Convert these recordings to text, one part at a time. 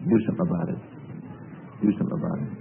Do something about it. Do something about it.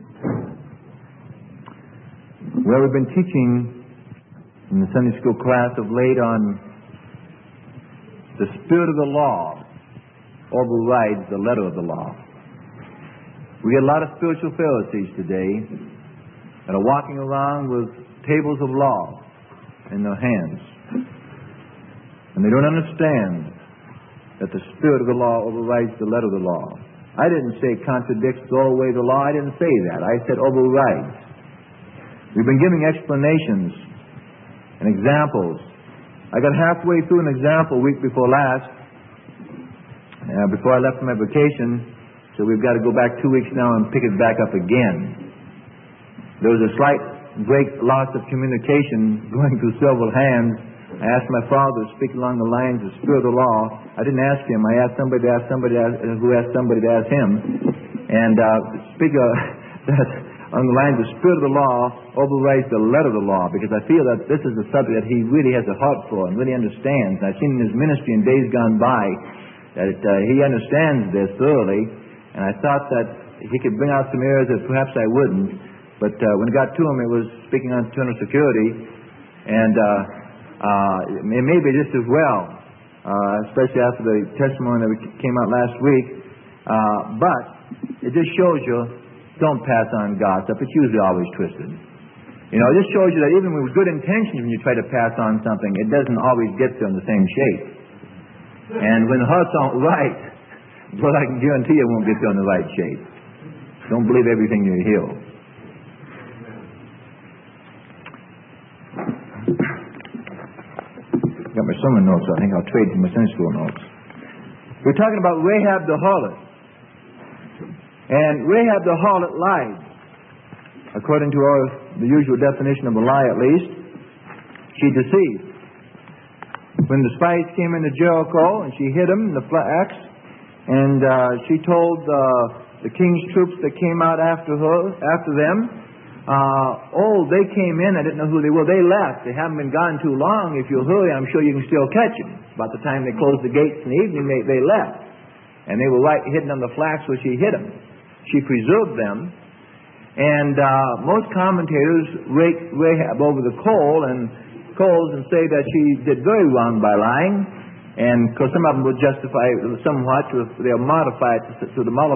Well, we've been teaching in the Sunday school class of late on the spirit of the law overrides the letter of the law. We get a lot of spiritual Pharisees today that are walking around with tables of law in their hands. And they don't understand that the spirit of the law overrides the letter of the law. I didn't say contradicts, throw away the law. I didn't say that. I said overrides. We've been giving explanations and examples. I got halfway through an example week before last, before I left for my vacation, so we've got to go back 2 weeks now and pick it back up again. There was a slight loss of communication going through several hands. I asked my father to speak along the lines of spirit of the law. I didn't ask him. I asked somebody to ask somebody who asked somebody to ask him. And speak on the lines of spirit of the law overrides the letter of the law, because I feel that this is a subject that he really has a heart for and really understands. And I've seen in his ministry in days gone by that he understands this thoroughly. And I thought that he could bring out some areas that perhaps I wouldn't. But when it got to him, it was speaking on internal security. And it may be just as well, especially after the testimony that came out last week. But it just shows you, don't pass on gossip. It's usually always twisted. You know, it just shows you that even with good intentions, when you try to pass on something, it doesn't always get there in the same shape. And when the heart's not right, well, I can guarantee you it won't get there in the right shape. Don't believe everything you hear. Got my sermon notes. I think I'll trade for my Sunday school notes. We're talking about Rahab the harlot. And Rahab the harlot lied. According to the usual definition of a lie, at least, she deceived. When the spies came into Jericho and she hid them in the flax, and she told the king's troops that came out after them, they came in. I didn't know who they were. They left. They haven't been gone too long. If you'll hurry, I'm sure you can still catch them. About the time they closed the gates in the evening, they left. And they were right hidden on the flax where she hid them. She preserved them. And most commentators rate Rahab over the coals and say that she did very wrong by lying. And because some of them would justify it somewhat, they'll modify it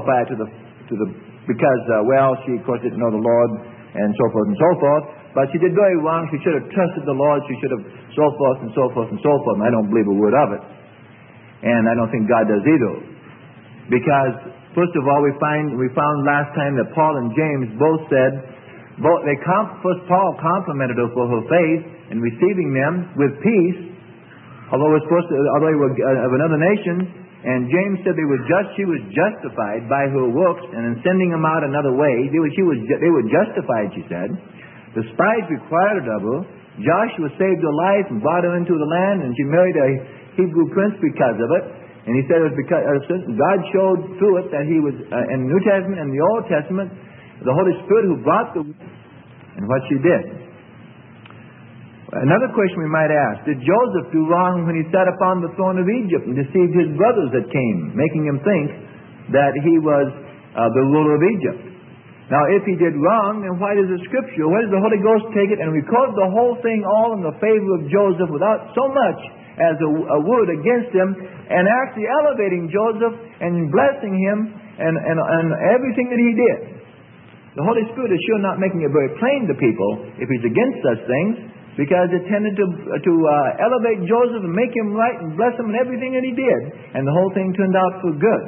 because she of course didn't know the Lord, and so forth and so forth. But she did very wrong. She should have trusted the Lord. She should have so forth and so forth and so forth. And I don't believe a word of it. And I don't think God does either. Because, first of all, we found last time that Paul and James both said, first Paul complimented her for her faith in receiving them with peace, although they were of another nation. And James said she was justified by her works, and in sending them out another way, they were justified, she said. The spies required it of her. Joshua saved her life and brought her into the land, and she married a Hebrew prince because of it. And he said it was because God showed through it that he was, in the New Testament and the Old Testament, the Holy Spirit who brought and what she did. Another question we might ask, did Joseph do wrong when he sat upon the throne of Egypt and deceived his brothers that came, making him think that he was the ruler of Egypt? Now, if he did wrong, then why does the Scripture, why does the Holy Ghost take it and record the whole thing all in the favor of Joseph without so much as a word against him, and actually elevating Joseph and blessing him and everything that he did? The Holy Spirit is sure not making it very plain to people if he's against such things, because it tended to elevate Joseph and make him right and bless him in everything that he did. And the whole thing turned out for good.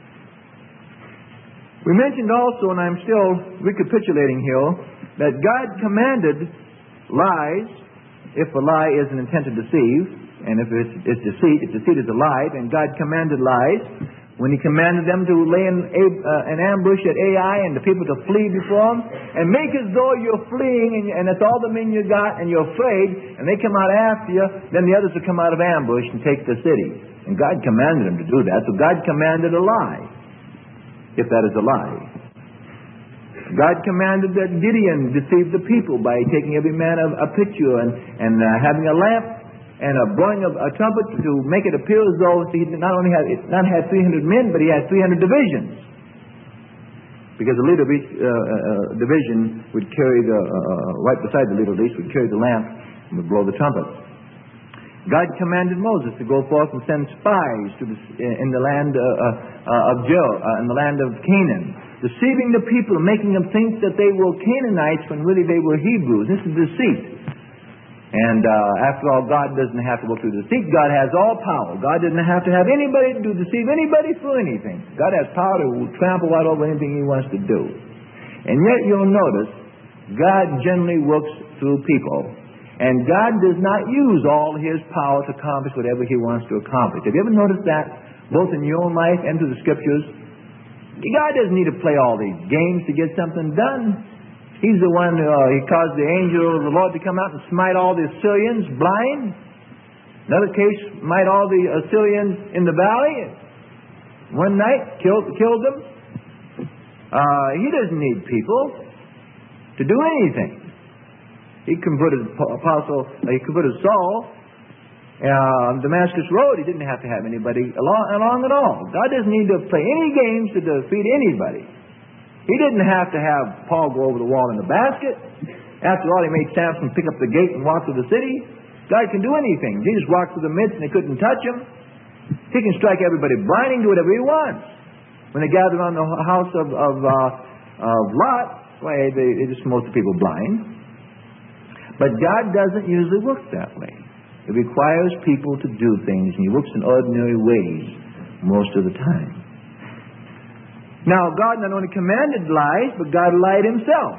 We mentioned also, and I'm still recapitulating here, that God commanded lies, if a lie is an intent to deceive, and if it's deceit, if deceit is a lie, then God commanded lies. When he commanded them to lay an ambush at Ai and the people to flee before him, and make as though you're fleeing and that's all the men you got and you're afraid, and they come out after you, then the others will come out of ambush and take the city. And God commanded them to do that, so God commanded a lie, if that is a lie. God commanded that Gideon deceive the people by taking every man a picture and having a lamp and blowing a trumpet to make it appear as though he not only had 300 men, but he had 300 divisions. because the leader of each division would carry right beside the leader of each would carry the lamp and would blow the trumpet. God commanded Moses to go forth and send spies in the land in the land of Canaan, deceiving the people and making them think that they were Canaanites when really they were Hebrews. This is deceit. And after all, God doesn't have to go through deceit. God has all power. God doesn't have to have anybody to deceive anybody for anything. God has power to trample right over anything He wants to do. And yet you'll notice God generally works through people. And God does not use all His power to accomplish whatever He wants to accomplish. Have you ever noticed that, both in your own life and through the Scriptures? God doesn't need to play all these games to get something done. He's the one He caused the angel of the Lord to come out and smite all the Assyrians blind. Another case, smite all the Assyrians in the valley. One night, killed them. He doesn't need people to do anything. He converted Saul on Damascus Road. He didn't have to have anybody along at all. God doesn't need to play any games to defeat anybody. He didn't have to have Paul go over the wall in a basket. After all, He made Samson pick up the gate and walk through the city. God can do anything. Jesus walked through the midst and they couldn't touch Him. He can strike everybody blind. He can do whatever He wants. When they gathered on the house of Lot, why, they just smote the people blind. But God doesn't usually work that way. It requires people to do things, and He works in ordinary ways most of the time. Now, God not only commanded lies, but God lied Himself.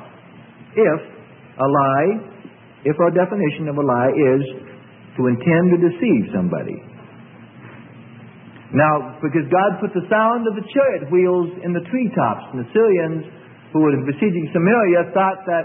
If our definition of a lie is to intend to deceive somebody. Now, because God put the sound of the chariot wheels in the treetops, and the Syrians who were besieging Samaria thought that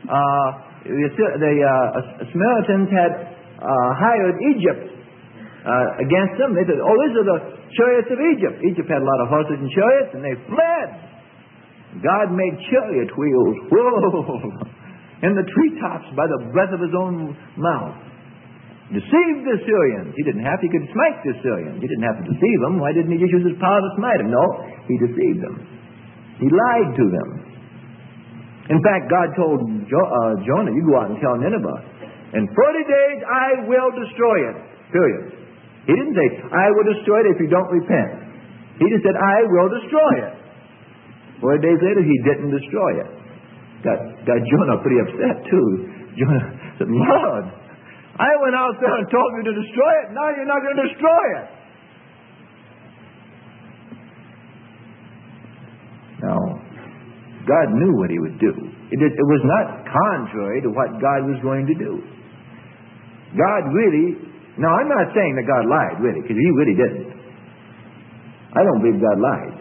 the Samaritans had hired Egypt against them. They said, "Oh, these are the chariots of Egypt." Egypt had a lot of horses and chariots, and they fled. God made chariot wheels in the treetops by the breath of His own mouth. Deceived the Syrians. He didn't have to. He could smite the Syrians. He didn't have to deceive them. Why didn't He just use His power to smite them? No, He deceived them. He lied to them. In fact, God told Jonah, "You go out and tell Nineveh, in 40 days I will destroy it." Period. He didn't say, "I will destroy it if you don't repent." He just said, "I will destroy it." 40 days later, He didn't destroy it. Got Jonah pretty upset, too. Jonah said, "Lord, I went out there and told you to destroy it. Now you're not going to destroy it." Now, God knew what He would do. It was not contrary to what God was going to do. God really... Now, I'm not saying that God lied, really, because He really didn't. I don't believe God lied.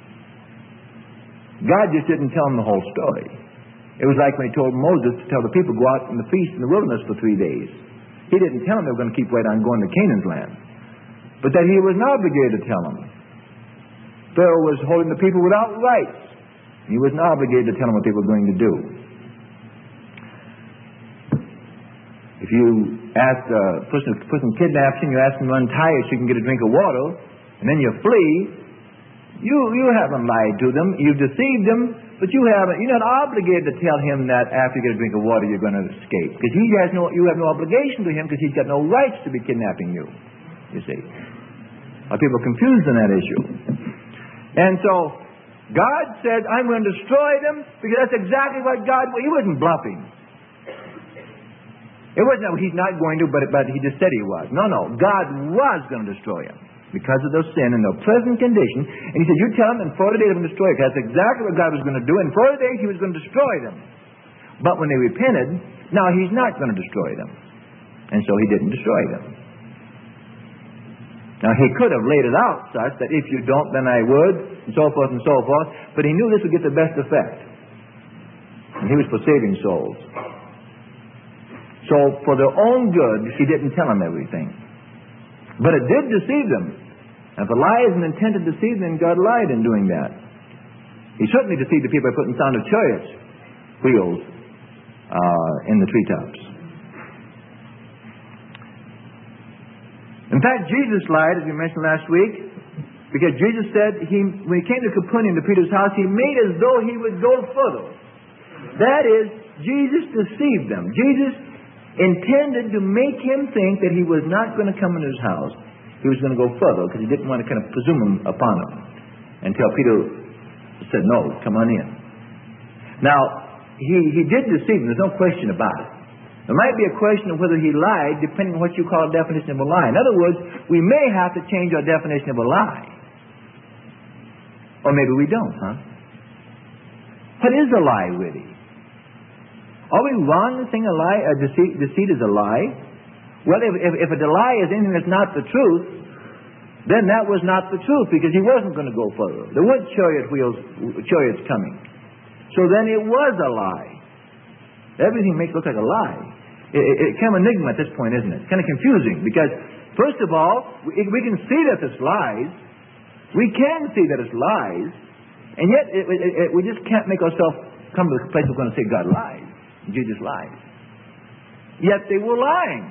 God just didn't tell them the whole story. It was like when He told Moses to tell the people to go out in the feast in the wilderness for 3 days. He didn't tell them they were going to keep right on going to Canaan's land, but that He was not obligated to tell them. Pharaoh was holding the people without rights. He was not obligated to tell them what they were going to do. If you ask a person kidnaps you, you ask them to untie you so you can get a drink of water, and then you flee, you haven't lied to them. You've deceived them, but you're not obligated to tell him that after you get a drink of water you're going to escape, because you have no obligation to him, because he's got no rights to be kidnapping you. You see, a lot of people are confused on that issue, and so God said, "I'm going to destroy them," because that's exactly what He wasn't bluffing. It wasn't that He's not going to, but He just said He was. No, God was going to destroy them because of their sin and their present condition. And He said, "You tell them in 40 days I'm going to destroy them." That's exactly what God was going to do. In 40 days He was going to destroy them. But when they repented, now He's not going to destroy them. And so He didn't destroy them. Now, He could have laid it out such that if you don't, then I would, and so forth and so forth. But He knew this would get the best effect. And He was for saving souls. So, for their own good, He didn't tell them everything. But it did deceive them. And if a lie is an intent to deceive, then God lied in doing that. He certainly deceived the people by putting sound of chariots wheels in the treetops. In fact, Jesus lied, as we mentioned last week. Because Jesus said, when he came to Capernaum, to Peter's house, he made as though he would go further. That is, Jesus deceived them. Jesus intended to make him think that he was not going to come into his house. He was going to go further because he didn't want to kind of presume upon him. Until Peter said, no, come on in. Now, he did deceive them. There's no question about it. There might be a question of whether he lied, depending on what you call a definition of a lie. In other words, we may have to change our definition of a lie. Or maybe we don't, huh? What is a lie, really? Are we wrong to think a lie, deceit is a lie? Well, if a lie is anything that's not the truth, then that was not the truth, because he wasn't going to go further. There weren't chariots coming. So then it was a lie. Everything makes it look like a lie. It's kind of an enigma at this point, isn't it? It's kind of confusing, because first of all, we can see that it's lies. We can see that it's lies, and yet we just can't make ourselves come to the place we're going to say God lies. Jesus lied. Yet they were lying.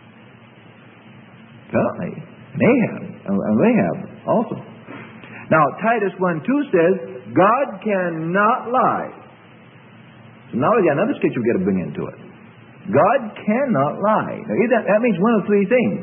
Apparently. They have also. Now, Titus 1:2 says, God cannot lie. So now we got another scripture we've got to bring into it. God cannot lie. Now, that means one of three things.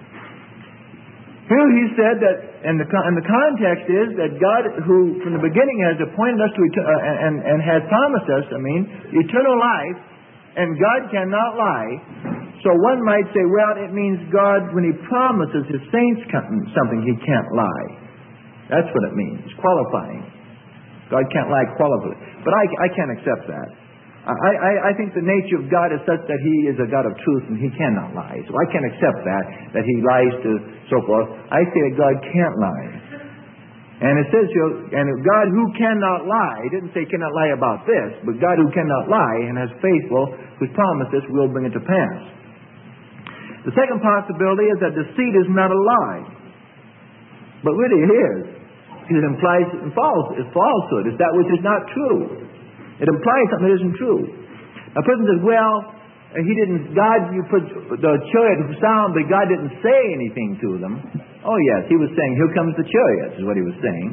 Here he said that, and the context is that God, who from the beginning has appointed us to and has promised us, eternal life, and God cannot lie. So one might say, well, it means God, when he promises his saints something, he can't lie. That's what it means. It's qualifying. God can't lie qualifying. But I can't accept that. I think the nature of God is such that he is a God of truth and he cannot lie. So I can't accept that he lies to so forth. I say that God can't lie. And it says here, and God who cannot lie, it didn't say cannot lie about this, but God who cannot lie and is faithful, whose promised this will bring it to pass. The second possibility is that deceit is not a lie. But really it is. Because it implies falsehood. It's that which is not true. It implies something that isn't true. A person says, well, you put the chariot sound, but God didn't say anything to them. Oh yes, he was saying, here comes the chariots, is what he was saying.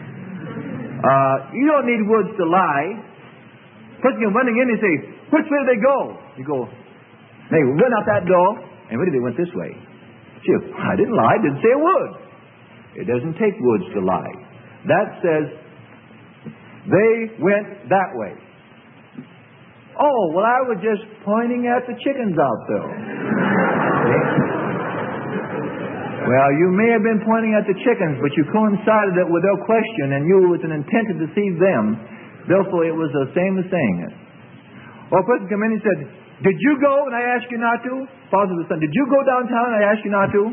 You don't need words to lie. Person can running in and say, which way do they go? You go, they run out that door, and really they went this way. Gee, I didn't lie, I didn't say a word. It doesn't take words to lie. That says, they went that way. Oh, well, I was just pointing at the chickens out there. Well, you may have been pointing at the chickens, but you coincided it with their question, and you with an intent to deceive them. Therefore, it was the same as saying it. Or a person came in and said, did you go and I asked you not to? Father to the son, did you go downtown and I asked you not to?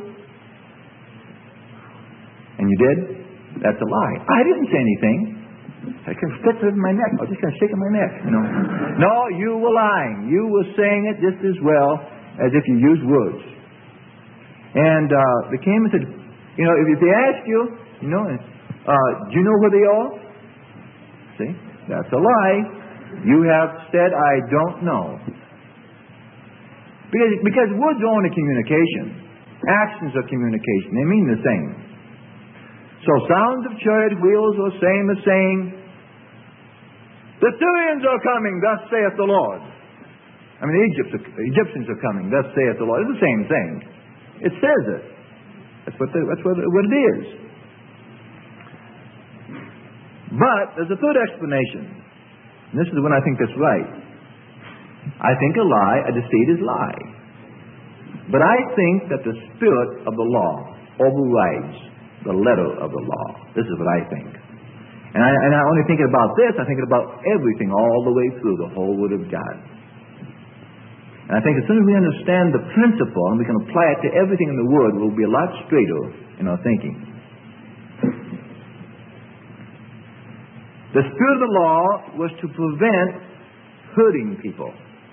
And you did? That's a lie. I didn't say anything. I can fit it in my neck. I was just going to shake in my neck. No, you were lying. You were saying it just as well as if you used words. And they came and said, if they ask you, do you know where they are? See, that's a lie. You have said, I don't know. Because words are only communication. Actions are communication. They mean the same. So sounds of chariot wheels are same as saying, the Syrians are coming, thus saith the Lord. The Egyptians are coming, thus saith the Lord. It's the same thing. It says it. That's what it is. But there's a third explanation. And this is when I think that's right. I think a deceit is lie. But I think that the spirit of the law overrides the letter of the law. This is what I think. And I only thinking about this, I think about everything all the way through the whole Word of God. And I think as soon as we understand the principle and we can apply it to everything in the Word, we'll be a lot straighter in our thinking. The spirit of the law was to prevent hurting people.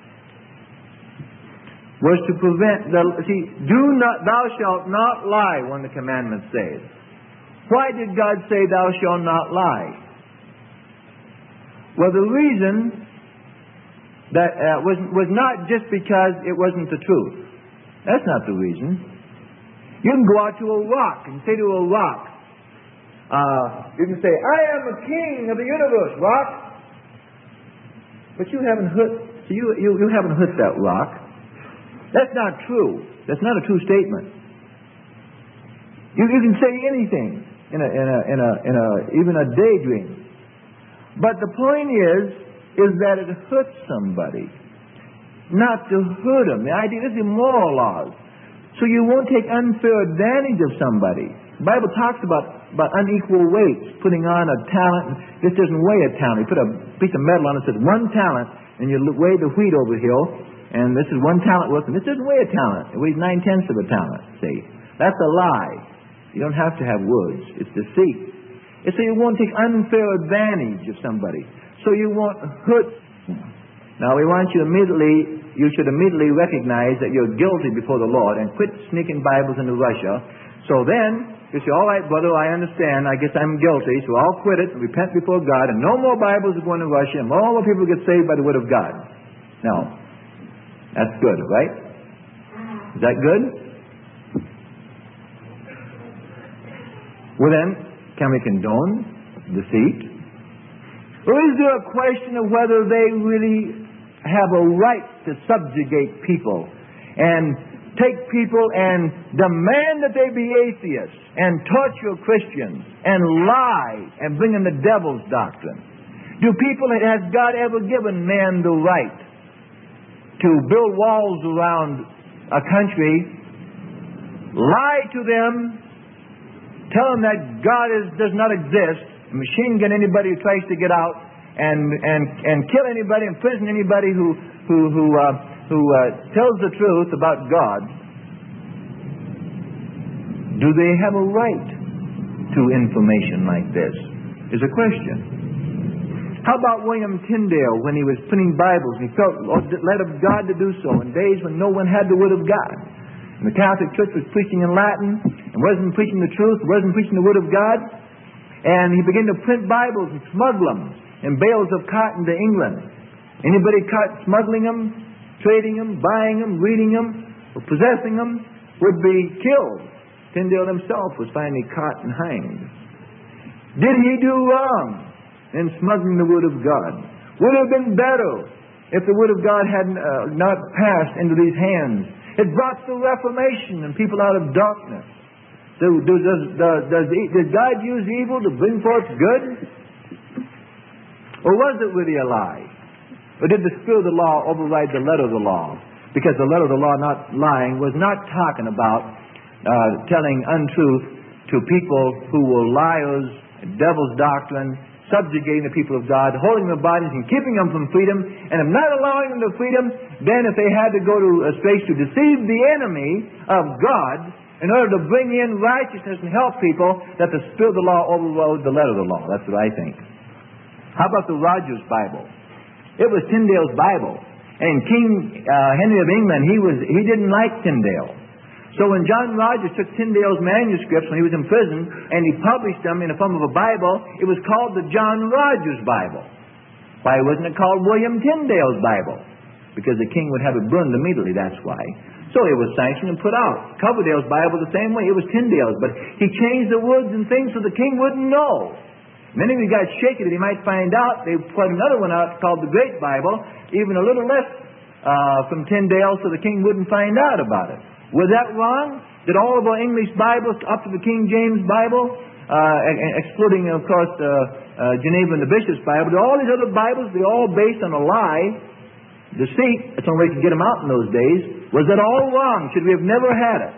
Was to prevent, thou shalt not lie, one of the commandments says. Why did God say, thou shalt not lie? Well, the reason that was not just because it wasn't the truth. That's not the reason. You can go out to a rock and say to a rock, You can say, I am the king of the universe, rock. But you haven't hit that rock. That's not true. That's not a true statement. You can say anything in even a daydream. But the point is that it hurts somebody, not to hurt them. The idea is immoral laws. So you won't take unfair advantage of somebody. The Bible talks about unequal weights, putting on a talent. This doesn't weigh a talent. You put a piece of metal on it that says 1 talent, and you weigh the wheat over here, and this is 1 talent worth, and this doesn't weigh a talent. It weighs 9/10 of a talent, see. That's a lie. You don't have to have words. It's deceit. It's so you won't take unfair advantage of somebody. So you won't hurt. Now we want you should immediately recognize that you're guilty before the Lord and quit sneaking Bibles into Russia. So then, you say, all right, brother, I understand. I guess I'm guilty, so I'll quit it and repent before God, and no more Bibles are going to Russia, and more people get saved by the Word of God. Now, that's good, right? Is that good? Well then, can we condone deceit? Or is there a question of whether they really have a right to subjugate people and take people and demand that they be atheists and torture Christians and lie and bring in the devil's doctrine? Has God ever given man the right to build walls around a country, lie to them, tell them that God does not exist, machine gun anybody who tries to get out, and kill anybody, imprison anybody who tells the truth about God? Do they have a right to information like this? Is a question. How about William Tyndale when he was printing Bibles? He felt led of God to do so in days when no one had the Word of God. And the Catholic Church was preaching in Latin and wasn't preaching the truth, wasn't preaching the Word of God. And he began to print Bibles and smuggle them in bales of cotton to England. Anybody caught smuggling them, trading them, buying them, reading them, or possessing them would be killed. Tyndale himself was finally caught and hanged. Did he do wrong in smuggling the Word of God? Would it have been better if the Word of God had not passed into these hands? It brought the Reformation and people out of darkness. Does God use evil to bring forth good? Or was it really a lie? Or did the spirit of the law override the letter of the law? Because the letter of the law, not lying, was not talking about telling untruth to people who were liars, devil's doctrine, subjugating the people of God, holding their bodies and keeping them from freedom, and if not allowing them to freedom, then if they had to go to a space to deceive the enemy of God in order to bring in righteousness and help people, that the spirit of the law overrode the letter of the law. That's what I think. How about the Rogers Bible? It was Tyndale's Bible. And King Henry of England, he didn't like Tyndale. So when John Rogers took Tyndale's manuscripts when he was in prison and he published them in the form of a Bible, it was called the John Rogers Bible. Why wasn't it called William Tyndale's Bible? Because the king would have it burned immediately, that's why. So it was sanctioned and put out. Coverdale's Bible the same way. It was Tyndale's, but he changed the words and things so the king wouldn't know. Many of you got shaky that he might find out. They put another one out called the Great Bible, even a little less from Tyndale, so the king wouldn't find out about it. Was that wrong? Did all of our English Bibles up to the King James Bible, excluding, of course, Geneva and the Bishop's Bible, did all these other Bibles, they're all based on a lie, deceit? That's the only way to get them out in those days. Was that all wrong? Should we have never had it?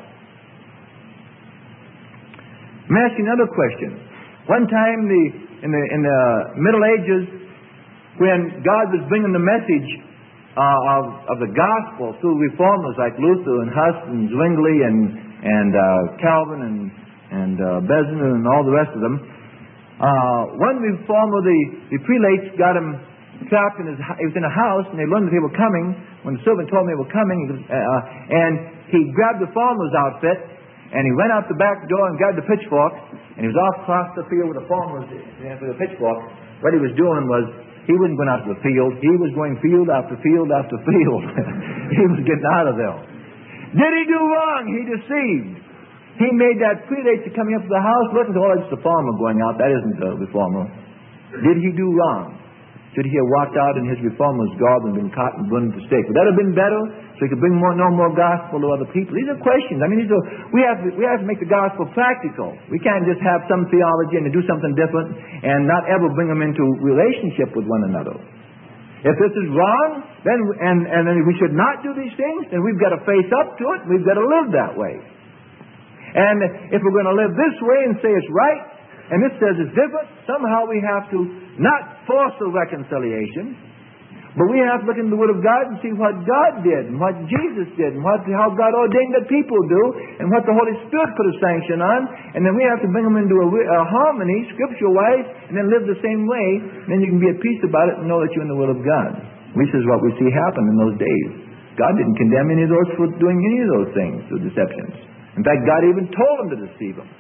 Let me ask you another question. One time in the Middle Ages, when God was bringing the message of the gospel through reformers like Luther and Huss and Zwingli and Calvin and Besner and all the rest of them, one reformer, the prelates got him trapped in he was in a house, and they learned that they were coming. When the servant told him they were coming, and he grabbed the farmer's outfit, and he went out the back door and grabbed the pitchfork, and he was off across the field with the farmer's with the pitchfork. What he was doing was, he wasn't going out to the field. He was going field after field after field. He was getting out of there. Did he do wrong? He deceived. He made that prelate to coming up to the house, looking, oh, it's the farmer going out. That isn't the reformer. Did he do wrong? Should he have walked out in his reformer's garb and been caught and burned at the stake? Would that have been better? So he could bring no more gospel to other people. These are questions. I mean, we have to make the gospel practical. We can't just have some theology and do something different and not ever bring them into relationship with one another. If this is wrong, then then we should not do these things, then we've got to face up to it. We've got to live that way. And if we're going to live this way and say it's right, and this says it's different, somehow we have to not force a reconciliation, but we have to look into the Word of God and see what God did and what Jesus did and how God ordained that people do and what the Holy Spirit put a sanction on, and then we have to bring them into a harmony, scripture-wise, and then live the same way, and then you can be at peace about it and know that you're in the will of God. This is what we see happen in those days. God didn't condemn any of those for doing any of those things, those deceptions. In fact, God even told them to deceive them.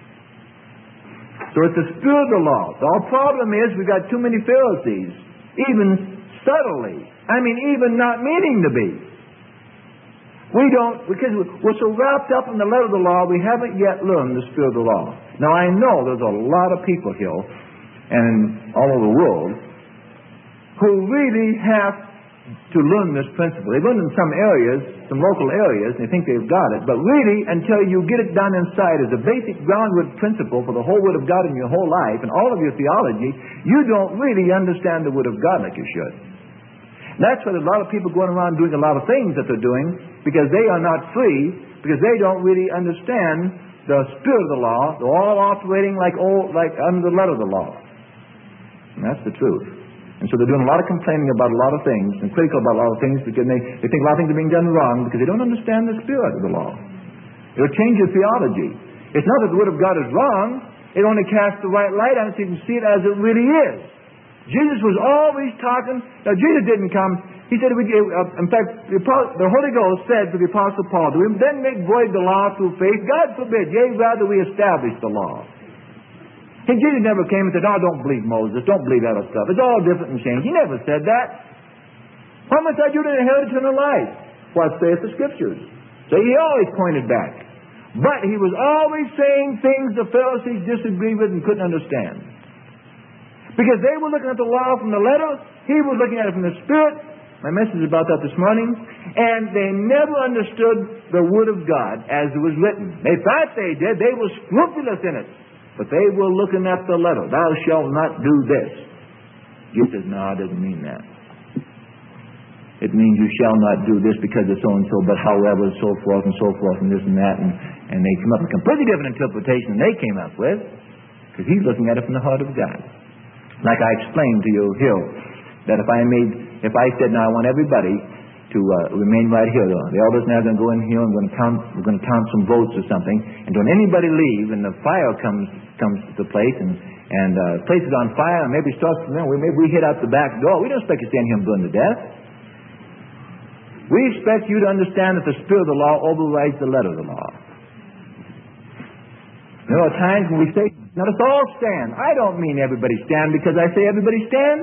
So it's the spirit of the law. So our problem is we've got too many Pharisees, even subtly. I mean, even not meaning to be. We don't, because we're so wrapped up in the letter of the law, we haven't yet learned the spirit of the law. Now, I know there's a lot of people here, and all over the world, who really have to learn this principle. They've learned in some areas, some local areas, and they think they've got it. But really, until you get it down inside as a basic groundwork principle for the whole Word of God in your whole life and all of your theology, you don't really understand the Word of God like you should. That's why there's a lot of people going around doing a lot of things that they're doing, because they are not free, because they don't really understand the spirit of the law. They're all operating like under the letter of the law. And that's the truth. And so they're doing a lot of complaining about a lot of things and critical about a lot of things because they think a lot of things are being done wrong because they don't understand the spirit of the law. It'll change your theology. It's not that the Word of God is wrong. It only casts the right light on it so you can see it as it really is. Jesus was always talking. Now, Jesus didn't come. He said, in fact, the Holy Ghost said to the Apostle Paul, do we then make void the law through faith? God forbid. Yea, rather we establish the law. And Jesus never came and said, oh, don't believe Moses, don't believe that other stuff. It's all different and changed. He never said that. Why must I do to inherit eternal life? What saith the Scriptures? So he always pointed back. But he was always saying things the Pharisees disagreed with and couldn't understand. Because they were looking at the law from the letter, he was looking at it from the Spirit. My message is about that this morning. And they never understood the Word of God as it was written. They thought they did. They were scrupulous in it. But they were looking at the letter. Thou shalt not do this. Jesus says, no, it doesn't mean that. It means you shall not do this because it's so-and-so, but however, so forth and so forth and this and that. And they come up with a completely different interpretation than they came up with because he's looking at it from the heart of God. Like I explained to you here, that if I said, now I want everybody to remain right here. The elders now are going to go in here and we're going to count some votes or something. And don't anybody leave and the fire comes to the place and the place is on fire and maybe starts from there. Maybe we hit out the back door. We don't expect to stand here and burn to death. We expect you to understand that the spirit of the law overrides the letter of the law. There are times when we say, let us all stand. I don't mean everybody stand because I say everybody stand.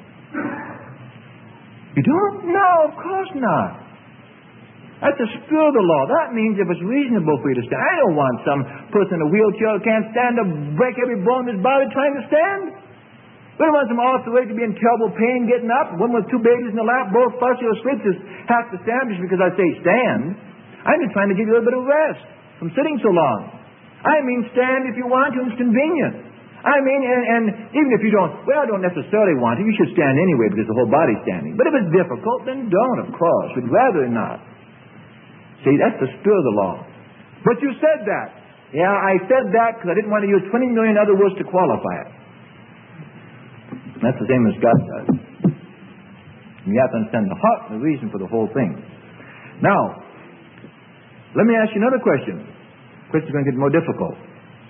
You don't? No, of course not. That's the spirit of the law. That means if it's reasonable for you to stand. I don't want some person in a wheelchair who can't stand to break every bone in his body trying to stand. We don't want some arthritic to be in terrible pain getting up. One with two babies in the lap, both fussy or asleep, just have to stand just because I say stand. I'm just trying to give you a little bit of rest from sitting so long. I mean stand if you want to. It's convenient. I mean, and even if you don't necessarily want to, you should stand anyway because the whole body's standing. But if it's difficult, then don't, of course. We'd rather not. See, that's the spirit of the law. But you said that. Yeah, I said that because I didn't want to use 20 million other words to qualify it. That's the same as God does. And you have to understand the heart and the reason for the whole thing. Now, let me ask you another question. The question's going to get more difficult.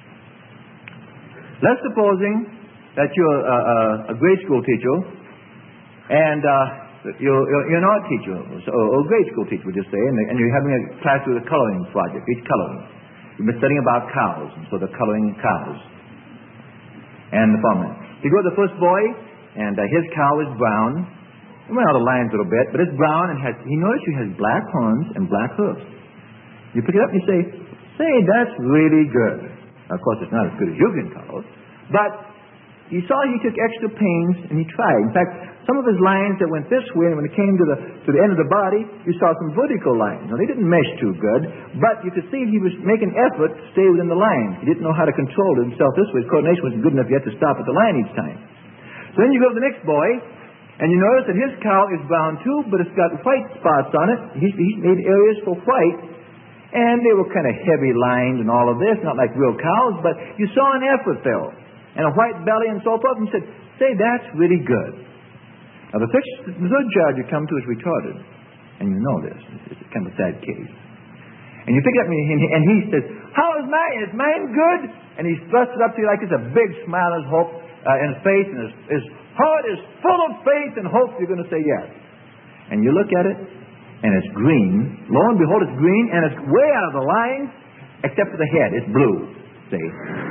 Let's supposing that you're a grade school teacher and you're an art teacher or a grade school teacher, we'll just say, and you're having a class with a coloring project, each coloring. You've been studying about cows, and so they're coloring cows. And the farmer. You go to the first boy, and his cow is brown. It went out of lines a little bit, but it's brown and he noticed she has black horns and black hooves. You pick it up and you say, Say, that's really good. Of course, it's not as good as you can cuddle, but you saw he took extra pains and he tried. In fact, some of his lines that went this way, and when it came to the end of the body, you saw some vertical lines. Now, they didn't mesh too good, but you could see he was making effort to stay within the line. He didn't know how to control himself this way. His coordination wasn't good enough yet to stop at the line each time. So then you go to the next boy, and you notice that his cow is brown too, but it's got white spots on it. He's made areas for white, and they were kind of heavy lined and all of this, not like real cows, but you saw an effort though, and a white belly and so forth, and you said, say, that's really good. Now, the third child you come to is retarded, and you know this. It's kind of a sad case. And you pick it up, and he says, how is mine? Is mine good? And he thrusts it up to you like it's a big smile in his hope, in his face, and his heart is full of faith and hope you're going to say yes. And you look at it, and it's green. Lo and behold, it's green, and it's way out of the line, except for the head. It's blue. See?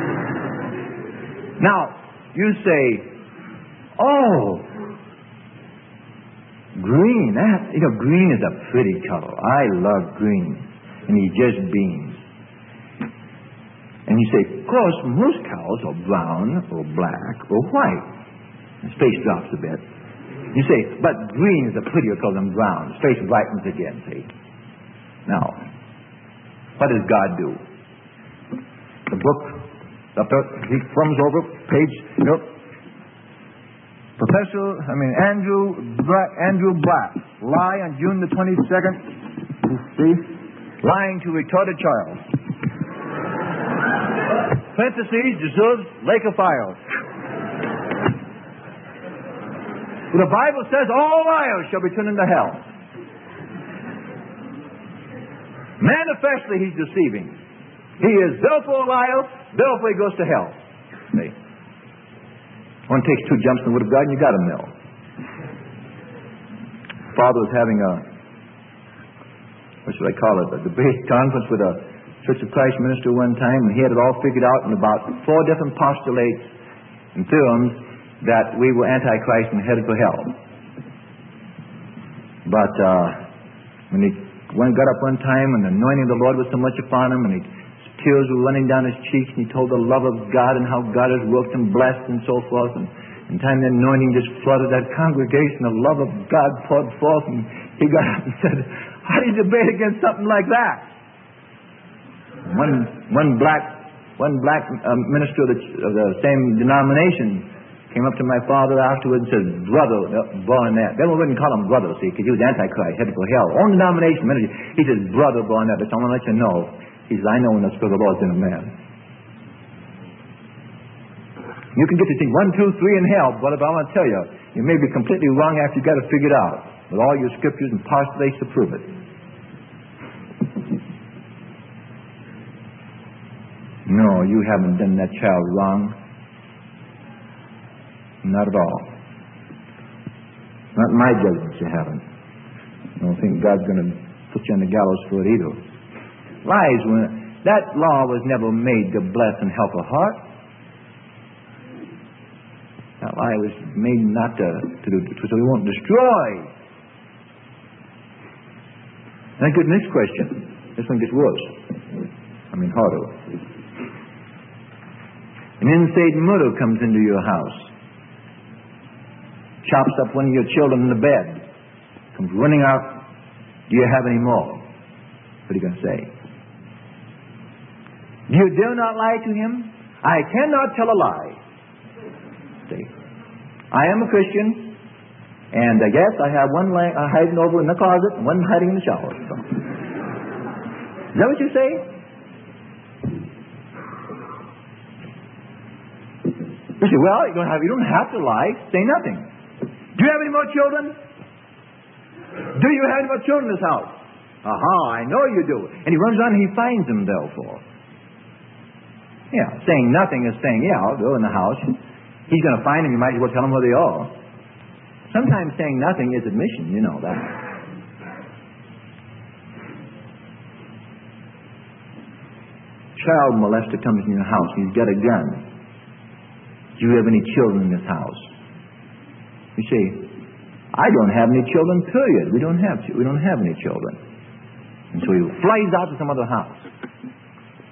Now, you say, oh, green. Green is a pretty color. I love green. And he just beams. And you say, of course, most cows are brown or black or white. His face drops a bit. You say, but green is a prettier color than brown. His face brightens again, see? Now, what does God do? The book, he thumbs over, page, Andrew Black, lie on June the 22nd, you see, lying to retarded child. Parentheses, deserves lake of fire. The Bible says all liars shall be turned into hell. Manifestly, he's deceiving. He is therefore a liar, therefore he goes to hell. See? One takes two jumps in the Word of God and you got him now. Father was having a, what should I call it, a debate conference with a Church of Christ minister one time, and he had it all figured out in about 4 different postulates and theorems that we were antichrist and headed for hell. But when he got up one time and the anointing of the Lord was so much upon him, and tears were running down his cheeks, and he told the love of God and how God has worked and blessed and so forth, and in time the anointing just flooded that congregation, the love of God poured forth, and he got up and said, how do you debate against something like that? One black minister of the same denomination came up to my father afterwards and said, brother Barnett. They wouldn't call him brother, see, because he was antichrist, headed for hell. Own denomination minister. He says, brother Barnett, but I want to let you know. He says, I know when the Spirit of the Lord's in a man. You can get to think 1, 2, 3 in hell, but I want to tell you, you may be completely wrong after you got it figured out, with all your scriptures and postulates to prove it. No, you haven't done that child wrong. Not at all. Not in my judgment, you haven't. I don't think God's going to put you on the gallows for it either. Lies, that law was never made to bless and help a heart. That lie was made not to so we won't destroy. Now, good, next question. This one gets worse. Harder. An insane murder comes into your house, chops up one of your children in the bed, comes running out. Do you have any more? What are you going to say? Do you dare not lie to him? I cannot tell a lie. See, I am a Christian, and I guess I have one hiding over in the closet and one hiding in the shower. So. Is that what you say? You say, well, you don't have to lie. Say nothing. Do you have any more children? Do you have any more children in this house? Aha, I know you do. And he runs on and he finds them, therefore. Yeah, saying nothing is saying, yeah, they're in the house. He's going to find them. You might as well tell him where they are. Sometimes saying nothing is admission. You know that. Child molester comes in your house. He's got a gun. Do you have any children in this house? You say, I don't have any children, period. We don't have any children. And so he flies out to some other house.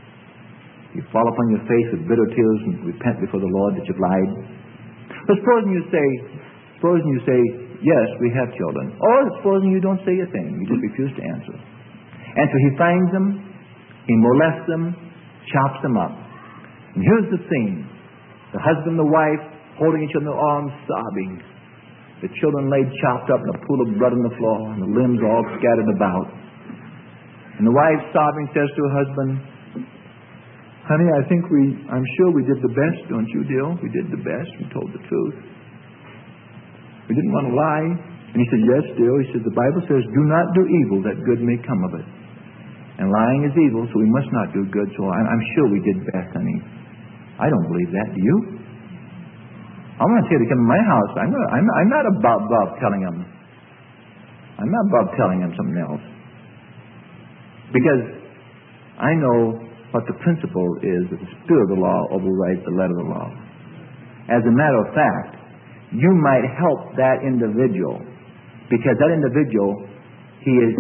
fall upon your face with bitter tears and repent before the Lord that you've lied? But supposing you say, yes, we have children. Or supposing you don't say a thing, you just refuse to answer. And so he finds them, he molests them, chops them up. And here's the scene. The husband and the wife holding each other in their arms, sobbing. The children laid chopped up in a pool of blood on the floor, and the limbs all scattered about. And the wife, sobbing, says to her husband, honey, I'm sure we did the best, don't you, dear? We did the best. We told the truth. We didn't want to lie. And he said, yes, dear. He said, the Bible says, do not do evil that good may come of it. And lying is evil, so we must not do good. So I'm sure we did best, honey. I don't believe that. Do you? I want to tell you to come to my house. I'm not above telling them. I'm not above telling them something else. Because I know what the principle is that the spirit of the law overrides the letter of the law. As a matter of fact, you might help that individual because that individual, he is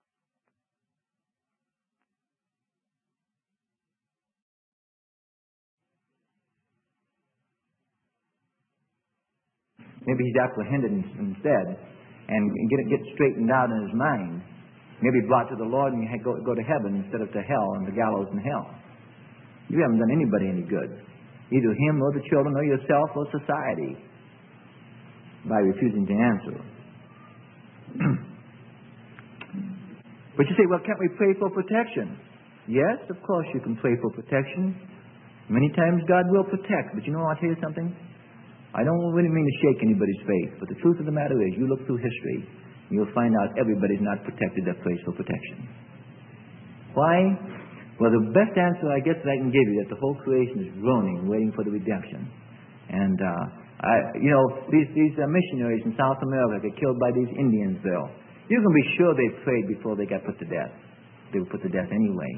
maybe he's apprehended instead and get straightened out in his mind. Maybe brought to the Lord and you go to heaven instead of to hell and the gallows in hell. You haven't done anybody any good. Either him or the children or yourself or society by refusing to answer. But you say, well, can't we pray for protection? Yes, of course you can pray for protection. Many times God will protect. But you know, I'll tell you something. I don't really mean to shake anybody's faith, but the truth of the matter is, you look through history, and you'll find out everybody's not protected that prays for protection. Why? Well, the best answer I guess that I can give you that the whole creation is groaning, waiting for the redemption. And these missionaries in South America get killed by these Indians, Bill. You can be sure they prayed before they got put to death. They were put to death anyway.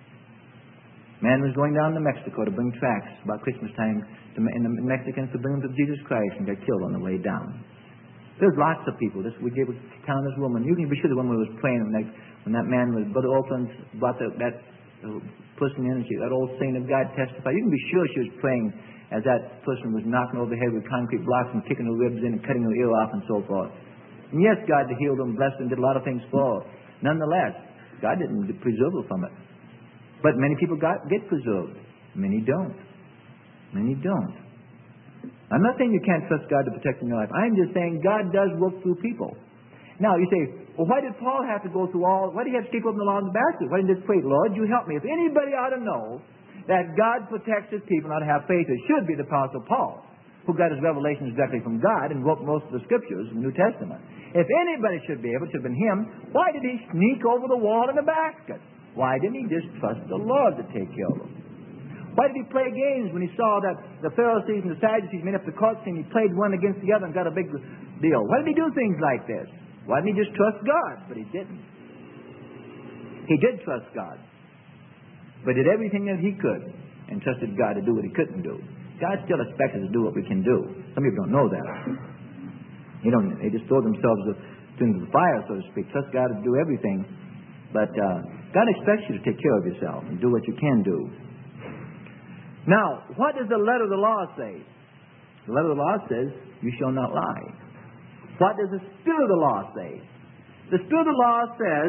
Man was going down to Mexico to bring tracts about Christmas time, and the Mexicans to bring them to Jesus Christ, and got killed on the way down. There's lots of people. We gave a count of this woman. You can be sure the woman was praying when that man was, Brother Oakland brought that person in, and that old saint of God testified. You can be sure she was praying as that person was knocking over the head with concrete blocks and kicking her ribs in and cutting her ear off and so forth. And yes, God healed them, blessed them, did a lot of things for her. Nonetheless, God didn't preserve her from it. But many people get preserved. Many don't. Many don't. I'm not saying you can't trust God to protect in your life. I'm just saying God does work through people. Now, you say, well, why did Paul have to go through why did he have to keep open the law in the basket? Why didn't he just pray, Lord, you help me? If anybody ought to know that God protects his people and ought to have faith, it should be the Apostle Paul, who got his revelations directly from God and wrote most of the scriptures in the New Testament. If anybody should be able, it should have been him. Why did he sneak over the wall in the basket? Why didn't he just trust the Lord to take care of him? Why did he play games when he saw that the Pharisees and the Sadducees made up the court team? He played one against the other and got a big deal. Why did he do things like this? Why didn't he just trust God? But he didn't. He did trust God, but did everything that he could and trusted God to do what he couldn't do. God still expects us to do what we can do. Some people don't know that. They just throw themselves into the fire, so to speak. Trust God to do everything. But God expects you to take care of yourself and do what you can do. Now, what does the letter of the law say? The letter of the law says, you shall not lie. What does the spirit of the law say? The spirit of the law says,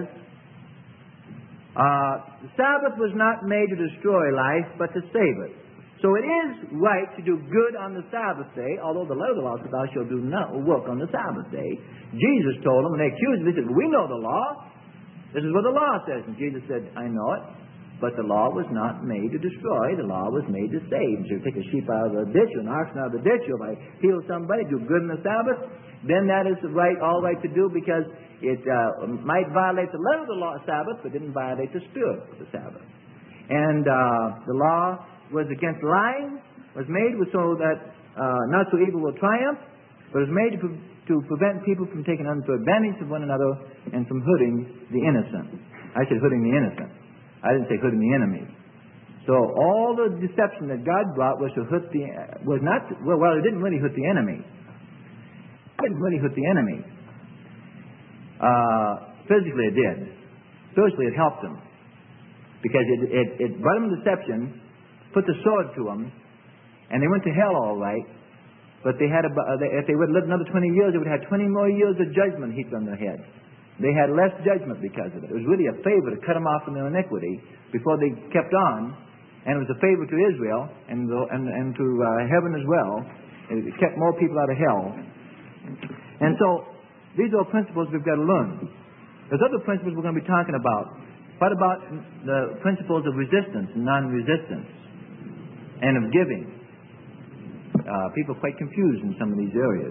the Sabbath was not made to destroy life, but to save it. So it is right to do good on the Sabbath day, although the letter of the law says, thou shalt do no work on the Sabbath day. Jesus told them, when they accused him, he said, we know the law. This is what the law says. And Jesus said, I know it. But the law was not made to destroy. The law was made to save. So you take a sheep out of the ditch or an oxen out of the ditch, or if I heal somebody, do good on the Sabbath, then that is all right to do because it might violate the letter of the law Sabbath, but didn't violate the spirit of the Sabbath. And the law was against lying, was made so that not so evil will triumph, but was made to prevent people from taking unfair advantage of one another and from hurting the innocent. I said hurting the innocent. I didn't say hurting the enemy. So all the deception that God brought was to hurt it didn't really hurt the enemy. It didn't really hurt the enemy. Physically it did. Spiritually it helped them. Because it brought them deception put the sword to them, and they went to hell all right, but if they would have lived another 20 years, they would have had 20 more years of judgment heaped on their head. They had less judgment because of it. It was really a favor to cut them off from their iniquity before they kept on, and it was a favor to Israel and to heaven as well. It kept more people out of hell. And so these are principles we've got to learn. There's other principles we're going to be talking about. What about the principles of resistance and non-resistance and of giving? People are quite confused in some of these areas.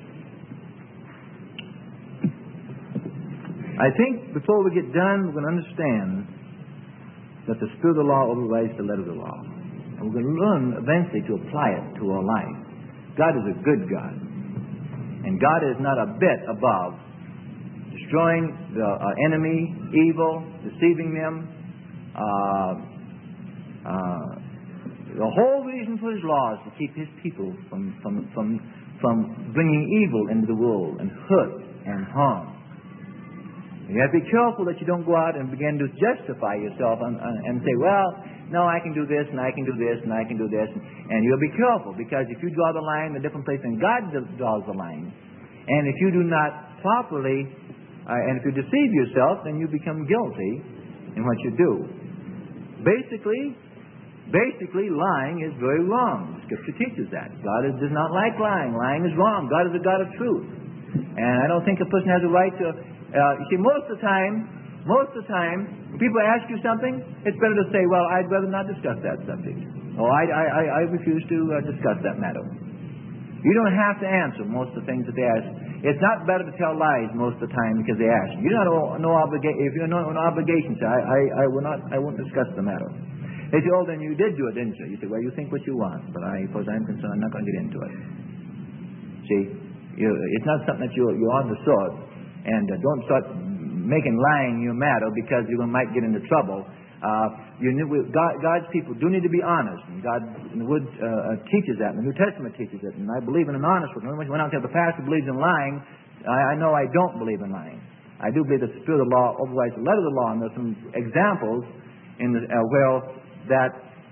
I think before we get done, we're going to understand that the spirit of the law overrides the letter of the law. And we're going to learn eventually to apply it to our life. God is a good God. And God is not a bit above destroying the enemy, evil, deceiving them. The whole reason for His law is to keep His people from bringing evil into the world and hurt and harm. You have to be careful that you don't go out and begin to justify yourself and say, well, no, I can do this, and I can do this, and I can do this. And you'll be careful, because if you draw the line in a different place than God draws the line, and if you do not properly, and if you deceive yourself, then you become guilty in what you do. Basically, lying is very wrong. Scripture teaches that. God does not like lying. Lying is wrong. God is a God of truth. And I don't think a person has a right to... you see, most of the time, when people ask you something, it's better to say, well, I'd rather not discuss that subject. Or I refuse to discuss that matter. You don't have to answer most of the things that they ask. It's not better to tell lies most of the time because they ask you. You don't have no obligation. If you're no obligation, say, I won't discuss the matter. They say, oh, then you did do it, didn't you? You say, well, you think what you want, but as far as I'm concerned, I'm not going to get into it. See, it's not something that you're on the sword, and don't start making lying your matter because you might get into trouble. God's people do need to be honest, and God in the Word teaches that, and the New Testament teaches it, and I believe in an honest one. When I went out to the pastor believes in lying, I know I don't believe in lying. I do believe that the spirit of the law overrides the letter of the law, and there's some examples in the that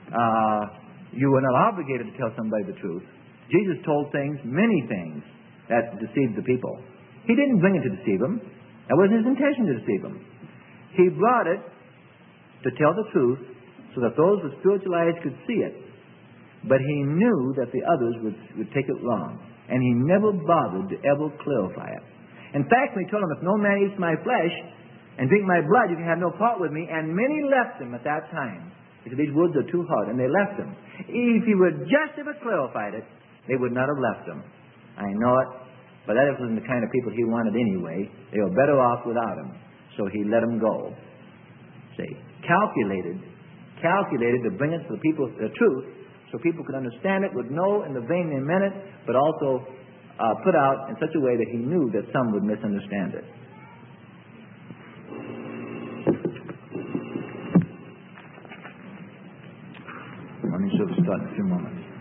you were not obligated to tell somebody the truth. Jesus told many things that deceived the people. He didn't bring it to deceive them. That wasn't His intention to deceive them. He brought it to tell the truth so that those with spiritual eyes could see it. But He knew that the others would take it wrong. And He never bothered to ever clarify it. In fact, when He told them, if no man eats my flesh and drink my blood, you can have no part with me. And many left Him at that time. He said, these words are too hard. And they left Him. If He would just have clarified it, they would not have left Him. I know it. But that wasn't the kind of people He wanted anyway. They were better off without Him. So He let them go. See, calculated to bring it to the people the truth, so people could understand it, would know in the vein they meant it, but also put out in such a way that He knew that some would misunderstand it. Let me start in a few moments.